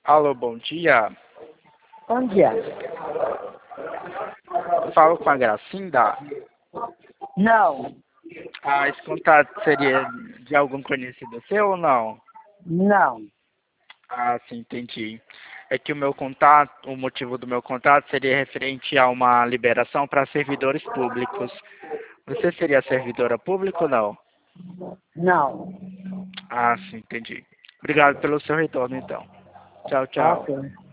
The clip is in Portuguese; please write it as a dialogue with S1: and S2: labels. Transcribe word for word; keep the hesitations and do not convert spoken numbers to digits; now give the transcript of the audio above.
S1: Alô, bom dia.
S2: Bom dia.
S1: Falo com a Gracinda.
S2: Não,
S1: Ah, esse contato seria de algum conhecido seu ou não?
S2: não.
S1: Ah, sim, entendi. É que o meu contato, o motivo do meu contato seria referente a uma liberação para servidores públicos. Você seria servidora pública ou não?
S2: Não.
S1: Ah, sim, entendi. Obrigado pelo seu retorno, então. Tchau, tchau.
S2: Ok.